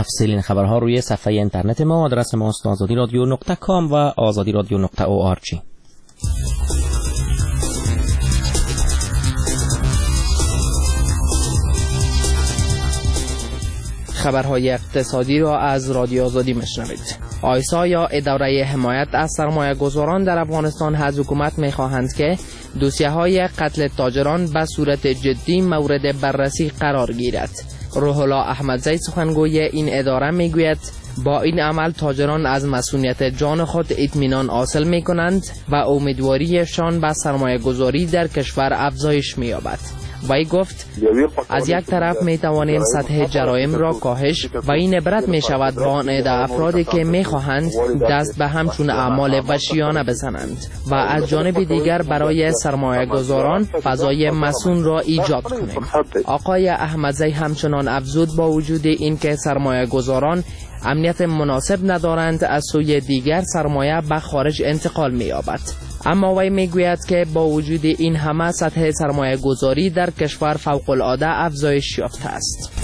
تفصیل این خبرها روی صفحه اینترنت ما. آدرس ما است azadiradio.com و azadiradio.org. خبرهای اقتصادی را از رادیو آزادی میشنوید. آیسا یا اداره حمایت از سرمایه گذاران در افغانستان از حکومت میخواهند که دوسیه‌های قتل تاجران به صورت جدی مورد بررسی قرار گیرد. روح الله احمدزی سخنگوی این اداره میگوید با این عمل تاجران از مسئولیت جان خود اطمینان حاصل میکنند و امیدواریشان به سرمایه گذاری در کشور افزایش مییابد. وی گفت از یک طرف می توانیم سطح جرایم را کاهش و این عبرت می شود با آن عده افرادی که می خواهند دست به همچون اعمال وحشیانه بزنند و از جانب دیگر برای سرمایه گذاران فضای مسئول را ایجاد کنیم. آقای احمدزی همچنان افزود با وجود اینکه سرمایه گذاران امنیت مناسب ندارند، از سوی دیگر سرمایه به خارج انتقال می یابد. اما وی میگوید که با وجود این همه سطح سرمایه گذاری در کشور فوق العاده افزایش یافته است.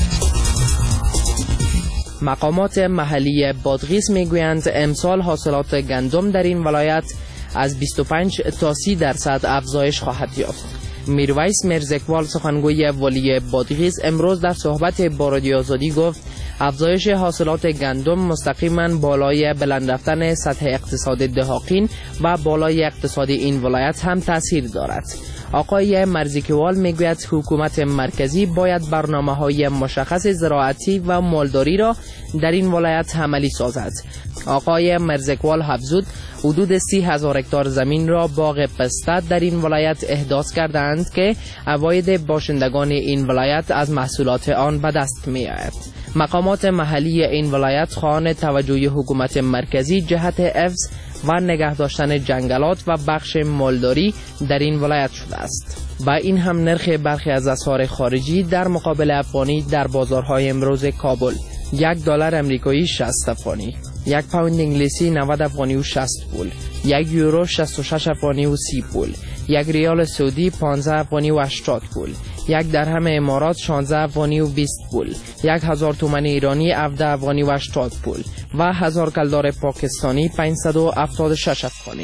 مقامات محلی بادغیس میگویند امسال حاصلات گندم در این ولایت از 25 تا 30% افزایش خواهد یافت. میرویس مرزکوال سخنگوی والی بادغیس امروز در صحبت با رادیو آزادی گفت افزایش حاصلات گندم مستقیما بالای بلند رفتن سطح اقتصاد دهاقین و بالای اقتصاد این ولایت هم تاثیر دارد. آقای مرزکوال میگوید حکومت مرکزی باید برنامه‌های مشخص زراعتی و مالداری را در این ولایت عملی سازد. آقای مرزکوال افزود حدود 30,000 هکتار زمین را باغ پسته در این ولایت احداث کردند که عواید باشندگان این ولایت از محصولات آن به دست می آید. مقامات محلی این ولایت خواهان توجه حکومت مرکزی جهت حفظ و نگه داشتن جنگلات و بخش مالداری در این ولایت شده است. و این هم نرخ برخی از اسعار خارجی در مقابل افغانی در بازارهای امروز کابل: $1 امریکایی 60 افغانی، 1 پوند انگلیسی 90 افغانی و 60 پول، 1 یورو 66 افغانی و 30 پول، 1 ریال سعودی 15 افغانی و 80 پول، 1 درهم امارات 16 افغانی و 20 پول، 1000 تومان ایرانی 17 افغانی و 80 پول و 1000 کلدار پاکستانی 576 افغانی.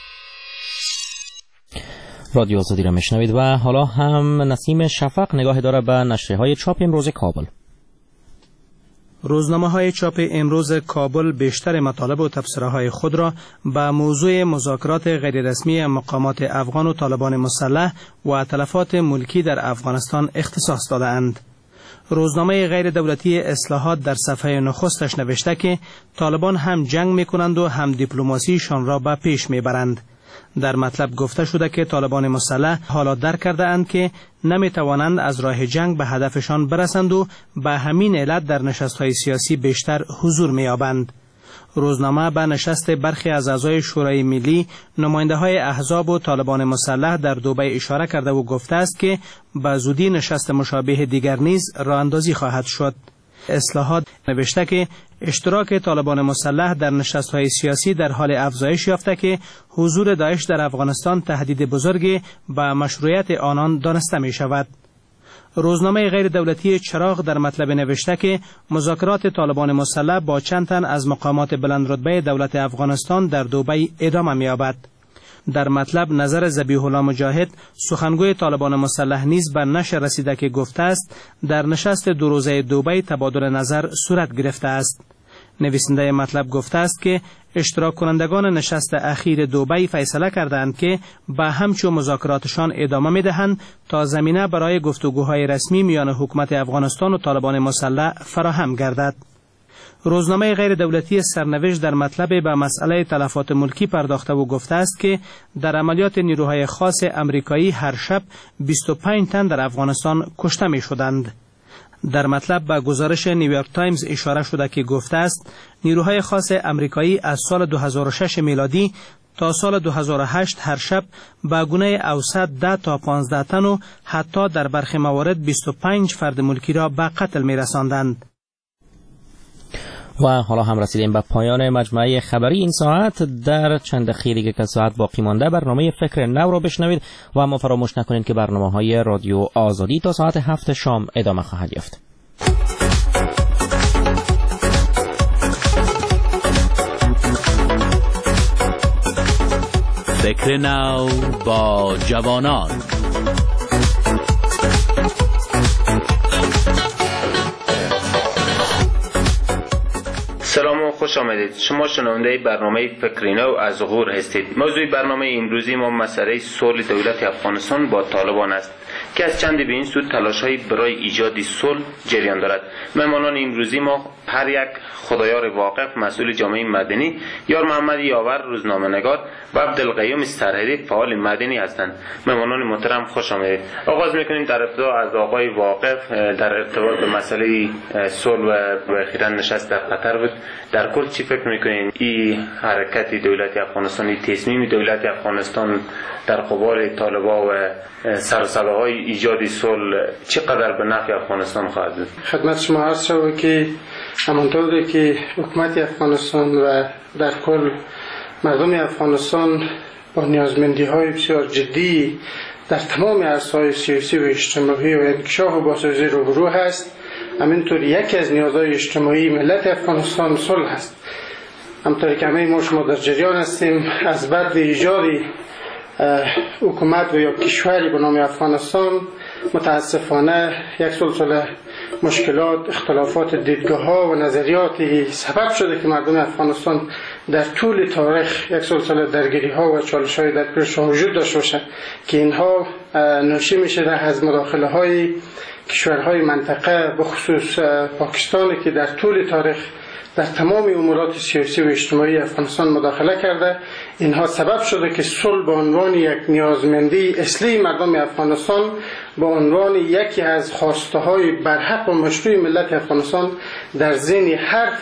رادیو آزادی را میشنوید و حالا هم نسیم شفق نگاه داره به نشریه‌های چاپ امروز کابل. روزنامه‌های چاپ امروز کابل بیشتر مطالب و تبصره‌های خود را به موضوع مذاکرات غیررسمی مقامات افغان و طالبان مسلح و تلفات ملکی در افغانستان اختصاص داده‌اند. روزنامه غیر دولتی اصلاحات در صفحه نخستش نوشته که طالبان هم جنگ می‌کنند و هم دیپلماسیشان را به پیش می‌برند. در مطلب گفته شده که طالبان مسلح حالا درک کرده اند که نمی توانند از راه جنگ به هدفشان برسند و به همین علت در نشست‌های سیاسی بیشتر حضور می‌یابند. روزنامه به نشست برخی از اعضای شورای ملی، نماینده‌های احزاب و طالبان مسلح در دبی اشاره کرده و گفته است که به زودی نشست مشابه دیگر نیز راه اندازی خواهد شد. اصلاحات نوشته که اشتراک طالبان مسلح در نشست‌های سیاسی در حال افزایش یافته که حضور داعش در افغانستان تهدید بزرگی به مشروعیت آنان دانسته می شود. روزنامه غیر دولتی چراغ در مطلب نوشته که مذاکرات طالبان مسلح با چند تن از مقامات بلند رتبه دولت افغانستان در دبی ادامه می یابد. در مطلب نظر ذبیح الله مجاهد سخنگوی طالبان مسلح نیز به نشر رسیده که گفته است در نشست 2 روزه دبی تبادل نظر صورت گرفته است. نویسنده مطلب گفته است که اشتراک کنندگان نشست اخیر دبی فیصله کردند که به همچون مذاکراتشان ادامه می‌دهند تا زمینه برای گفتگوهای رسمی میان حکومت افغانستان و طالبان مسلح فراهم گردد. روزنامه غیر دولتی سرنوشت در مطلب به مسئله تلفات ملکی پرداخته و گفته است که در عملیات نیروهای خاص امریکایی هر شب 25 تن در افغانستان کشته می شدند. در مطلب به گزارش نیویورک تایمز اشاره شده که گفته است نیروهای خاص امریکایی از سال 2006 میلادی تا سال 2008 هر شب به گونه اوسط 10 تا 15 تن و حتی در برخی موارد 25 فرد ملکی را به قتل می رساندند. و حالا هم رسیدیم به پایان مجموعه خبری این ساعت. در چند دقیقه که ساعت باقی مانده برنامه فکر نو را بشنوید و اما فراموش نکنید که برنامه‌های رادیو آزادی تا ساعت 7 شام ادامه خواهد یافت. فکر نو با جوانان. سلام و خوش آمدید. شما شنونده برنامه فکر نو از غور هستید. موضوع برنامه امروزی ما مسئله صلح دولت افغانستان با طالبان است که از چند به این سو تلاش‌های برای ایجاد صلح جریان دارد. مهمانان امروزی ما هر یک خدایار واقف، مسئول جامعه مدنی، یار محمد یاور روزنامه‌نگار و عبدالقیوم سرهدی فعال مدنی هستند. مهمانان محترم خوش آمدید. آغاز می‌کنیم در ابتدا از آقای واقف در ارتباط به مسئله صلح و اخیراً نشست در قطر بود. در کل چی فکر می‌کنید این حرکت دولت افغانستان، تصمیم دولت افغانستان در قبال طالبان و سر و صداهای ایجاد صلح چقدر به نفع افغانستان خواهد بود؟ خدمت شما عرض شود که همانطوری که حکومت افغانستان و در کل مردم افغانستان با نیازمندی‌های بسیار جدی در تمام عرصه‌های سیاسی و اجتماعی و انکشاف و بازسازی روبرو هست، همینطور یکی از نیازهای اجتماعی ملت افغانستان صلح است. همونطوری که همه ما شما در جریان هستیم، از بعد ایجاد حکومت و یا کشوری به نام افغانستان متاسفانه یک سلسله مشکلات، اختلافات دیدگاه‌ها و نظریاتی سبب شده که مردم افغانستان در طول تاریخ یک سلسله درگیری‌ها و چالش‌های در پیش وجود داشته باشند که اینها ناشی می‌شده از مداخله‌های کشورهای منطقه، به خصوص پاکستانی که در طول تاریخ در تمام امورات سیاسی و اجتماعی افغانستان مداخله کرده. اینها سبب شده که صلح به عنوان یک نیازمندی اصلی مردم افغانستان، به عنوان یکی از خواسته‌های برحق و مشروع ملت افغانستان در ذهن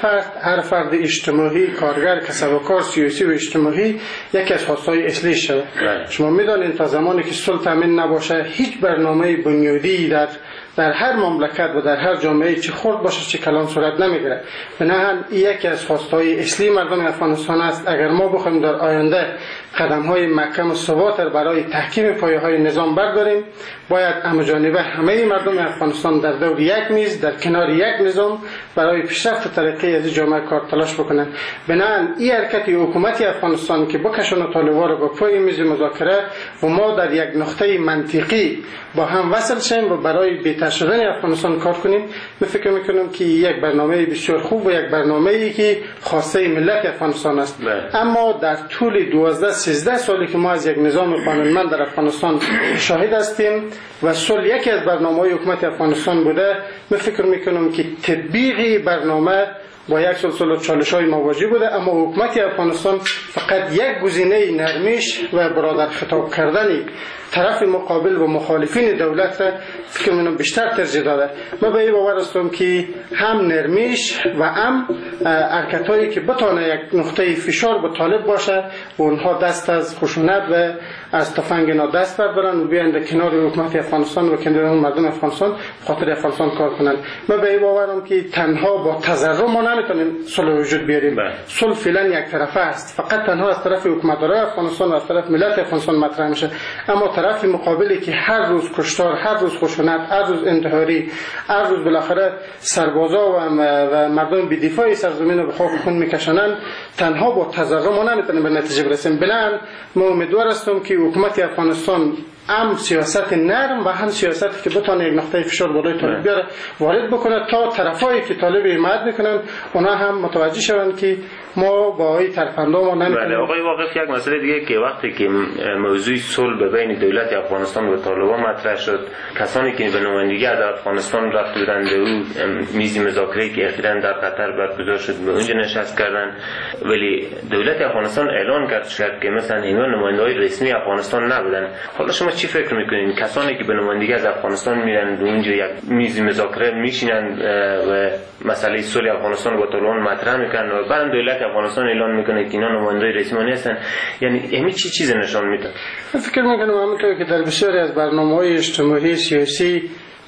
هر فرد اجتماعی، کارگر، کسب و کار سیاسی و اجتماعی یکی از خواسته‌های اصلی شده. شما می‌دانید تا زمانی که صلح تامین نباشه، هیچ برنامه بنیادی در هر مملکت و در هر جامعه چه خرد باشه چه کلان صورت نمیگیره. بنابراین یکی از خواستهای اصلی مردم افغانستان است. اگر ما بخوایم در آینده قدم‌های محکم و ثابت برای تحکیم پایه‌های نظام برداریم، باید همه‌جانبه همه مردم افغانستان در دور یک میز، در کنار یک نظام برای پیشرفت طریقی از جامعه کار تلاش بکنند. بنابراین این حرکت حکومت افغانستان که بکشونه طالبان را به پای میز مذاکره و ما در یک نقطه منطقی با هم وصل شیم و برای بهتر شدن افغانستان کار کنیم، من فکر می‌کنم که یک برنامه بسیار خوب و یک برنامه‌ای که خواسته ملت افغانستان است. اما در طول 12-13 سالی که ما از یک نظام قانونمند در افغانستان شاهد هستیم و صلح یکی از برنامه‌های حکومت افغانستان بوده، من فکر می‌کنم که تطبیق برنامه با یک سلسله چالش‌های مواجه بوده، اما حکومت افغانستان فقط یک گزینه نرمیش و برادر خطاب کردن طرف مقابل و مخالفین دولت را فکر می‌کنم بیشتر ترجیح داده. من به این باور هستم که هم نرمیش و هم حرکت‌هایی که بتونه یک نقطه فشار به طالب باشه و اونها دست از خشونت و از تفنگ اینا دست بردارن و بیان در کنار حکومت افغانستان و کنار مردم افغانستان خاطر افغانستان کار کنن. من به این باورم که تنها با تضرر ما نمیتونیم صلح وجود بیاریم. صلح فعلا یک طرفه است، فقط تنها از طرف حکومت‌دار افغانستان و از طرف ملت افغانستان مطرح میشه، اما طرف مقابلی که هر روز کشتار، هر روز خشونت، هر روز انتحاری، هر روز بالاخره سربازا و مردم بی‌دفاع سرزمین رو به خاک خون میکشنن، تنها با تضرر ما نمیتونیم به نتیجه برسیم. بلند ما امیدوار هستم که حکومت افغانستان هم سیاست نرم و هم سیاستی که بتونه یک نقطه فشار بالای طالب بیاره وارد بکنه تا طرفایی که طالب حمایت میکنن اونا هم متوجه شوند که ما با این ترفندا ما نمیتونیم. بله آقای واقف، یک مسئله دیگه که وقتی که موضوع صلح بین دولت افغانستان و طالبان مطرح شد، کسانی که به نمایندگی از افغانستان رفت بودند او میز مذاکره که اخیراً در قطر برگزار شد به اونجا نشست کردن، ولی دولت افغانستان اعلان کرد که مثلا اینا نماینده‌های رسمی افغانستان نبودن. حالا شما چی فکر میکنین؟ کسانی که به نمایندگی از افغانستان میرن به اونجا یک میز مذاکره میشینن و مسئله صلح افغانستان با طالبان مطرح میکنن و بعد دولت افغانستان اعلان میکنه که اینا نماینده‌های رسمی نیستن، یعنی همین چیز نشان میده؟ فکر میکنم همونطور که در بسیاری از برنامه‌های اجتماعی سیاسی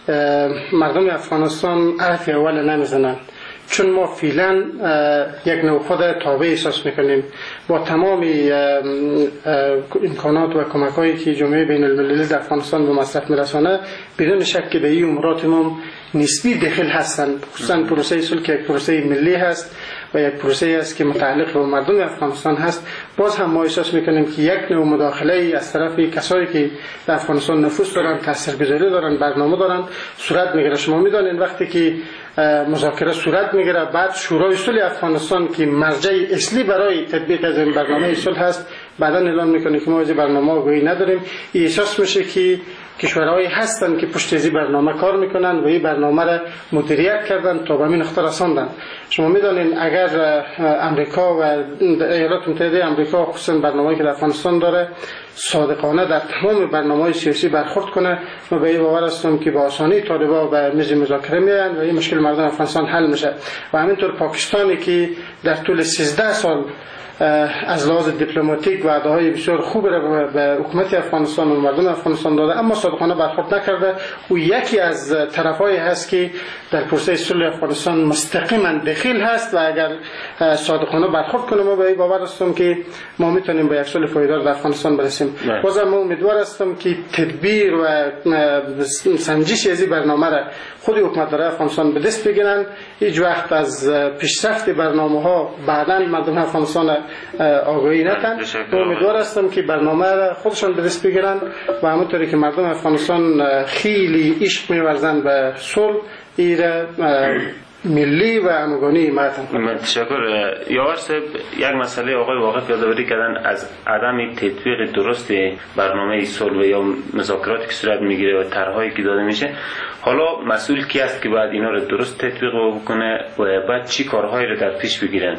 مردم افغانستان حرف اول نمیزنن، چون ما فعلا یک نوع خود تابع احساس میکنیم با تمام امکانات و کمک‌هایی که جامعه بین المللی در افغانستان به مصرف میرسانه، بدون شک که به این امورات ما نسبی دخیل هستند، خصوصا پروسه صلح که یک پروسه ملی هست و یک پروسه است که متعلق به مردم افغانستان هست. باز هم ما احساس میکنیم که یک نوع مداخله از طرف کسایی که در افغانستان نفوذ دارن، تاثیرگذاری دارن، برنامه دارن صورت میگیره. شما میدونید وقتی که مذاکره صورت میگیره، بعد شورای صلح افغانستان که مرجع اصلی برای تطبیق از این برنامه صلح هست، بعدا اعلان میکنه که ما از برنامه گویی نداریم. احساس میشه که کشورهایی هستند که پشت از این برنامه کار میکنن و این برنامه را مدیریت کردن تا به این نقطه رساندن. شما میدونید اگر امریکا و ایالات متحده آمریکا خصوصا برنامه‌ای که در افغانستان داره صادقانه در تمام برنامه‌های سیاسی برخورد کنه، ما به این باور هستم که با آسانی طالبان به میز مذاکره میان و این مشکل مردم افغانستان حل میشه. و همینطور پاکستانی که در طول 13 سال از لحاظ دیپلماتیک وعده‌های بسیار خوب را به حکومت افغانستان و مردم افغانستان داده اما صادقانه برخورد نکرده و یکی از طرفایی هست که در پروسه صلح افغانستان مستقیما دخیل هست و اگر صادقانه برخورد کنه ما به این باور هستم که ما میتونیم به یک صلح پایدار در افغانستان برسیم. بازم من امیدوار هستم که تدبیر و سنجش از این برنامه را خود حکومت در افغانستان به دست بگیرن. هیچ وقت از پیشرفت برنامه‌ها بعداً مردم افغانستان آگاهی نتن. امیدوار هستم که برنامه را خودشان به دست بگیرن و همونطوری که مردم افغانستان خیلی عشق می‌ورزند به صلح، ایره ملی و همگانی مردم. تشکر. یاور صاحب، یک مسئله آقای واقف یادآوری کردن از عدم تطبیق درست برنامه صلح و یا مذاکراتی که صورت میگیره و طرحهایی که داده میشه. حالا مسئول کی است که باید اینا رو درست تطبیق بکنه و بعد چی کارهایی رو در پیش بگیرن؟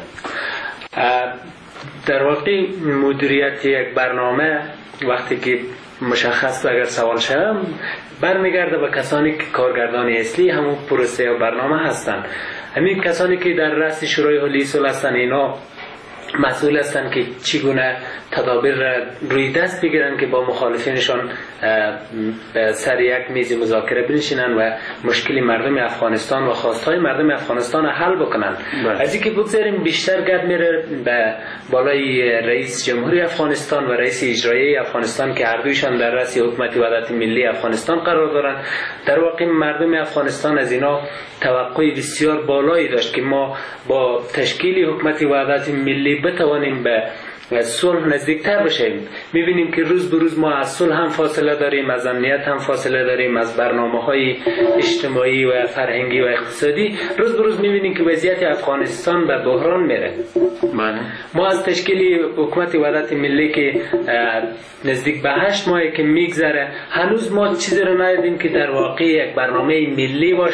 در واقع مدیریت یک برنامه وقتی که مشخص اگر سوال شد برمیگرده به کسانی که کارگردان اصلی همون پروسه و برنامه هستند. همین کسانی که در رأس شورای حلی صلح هستند اینا مسئول هستند که چگونه تدابیر روی دست بگیرن که با مخالفینشان سر یک میز مذاکره بنشینن و مشکل مردم افغانستان و خواستهای مردم افغانستان حل بکنن. از اینکه بگذاریم بیشتر گرد میره به بالای رئیس جمهوری افغانستان و رئیس اجرایی افغانستان که هر دویشان در رأس حکومت وحدت ملی افغانستان قرار دارن. در واقع مردم افغانستان از اینا توقع بسیار بالایی داشت که ما با تشکیل حکومت وحدت ملی بتوانیم به صلح نزدیکتر بشیم. میبینیم که روز به روز ما از صلح هم فاصله داریم، از امنیت هم فاصله داریم، از برنامه‌های اجتماعی و فرهنگی و اقتصادی. روز به روز میبینیم که وضعیت افغانستان به بحران میره. ما از تشکیل حکومت وحدت ملی که نزدیک به 8 ماه که میگذره هنوز ما چیزی رو ندیدیم که در واقع یک برنامه ملی باشه